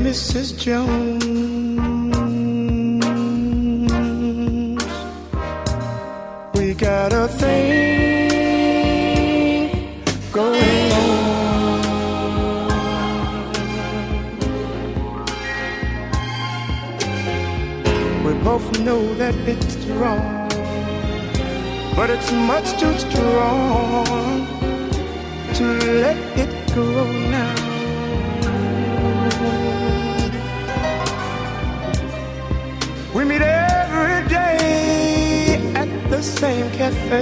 Mrs. Jones. We got a thing going on. We both know that it's wrong, but it's much too strong to let it go now. We meet every day at the same cafe,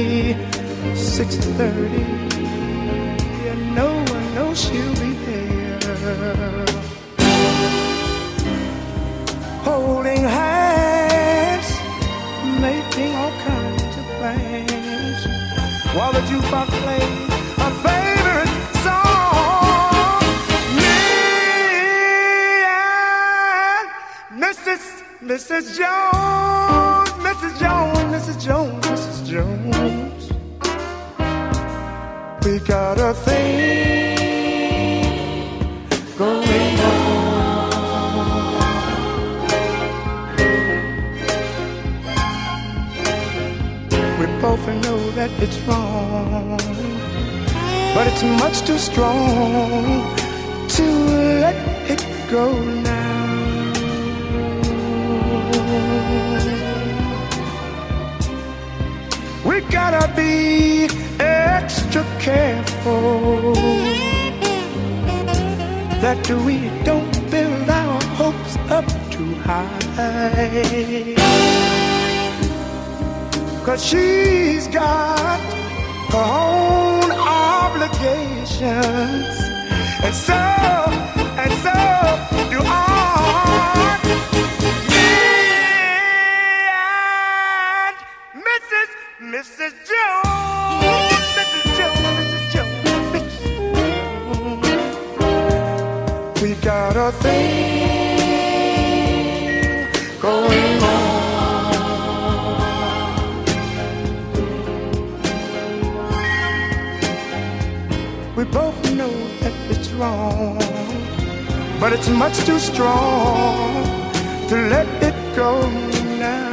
6:30, and no one knows she'll be there. Holding hands, making all kinds of plans, while the jukebox plays a favorite song. Me and Mrs. Jones, Mrs. Jones, Mrs. Jones, Mrs. Jones. We got a thing going on. We both know that it's wrong, but it's much too strong to let it go now. We gotta be extra careful that we don't build our hopes up too high, 'cause she's got her own obligations, and so do I. Mrs. Jones, Mrs. Jones, Mrs. Jones, Mrs. Jones. We got a thing going on. We both know that it's wrong, but it's much too strong to let it go now.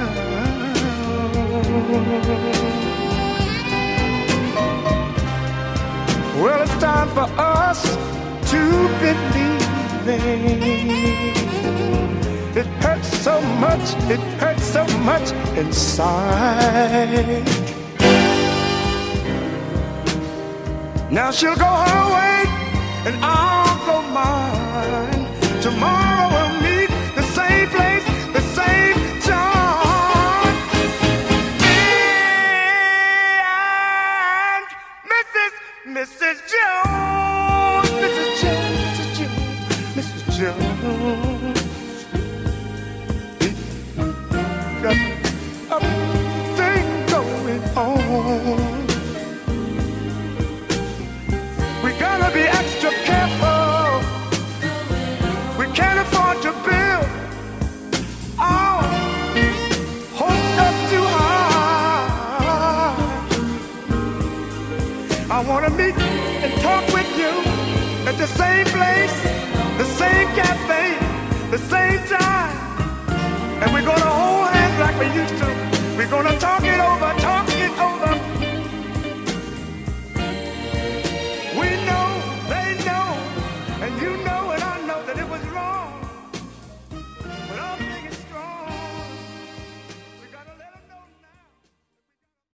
Well, it's time for us to believe. It hurts so much inside. Now she'll go her way and I'll go mine. Tomorrow we'll meet the same place, the same time. Mrs. Jones, Mrs. Jones, Mrs. Jones, Mrs. Jones. We got a thing going on. We gotta be extra careful. We can't afford to build our hopes up too high. I wanna meet and talk with you at the same place, the same cafe, the same time. And we're gonna hold hands like we used to. We're gonna talk it over, talk it over. We know, they know, and you know.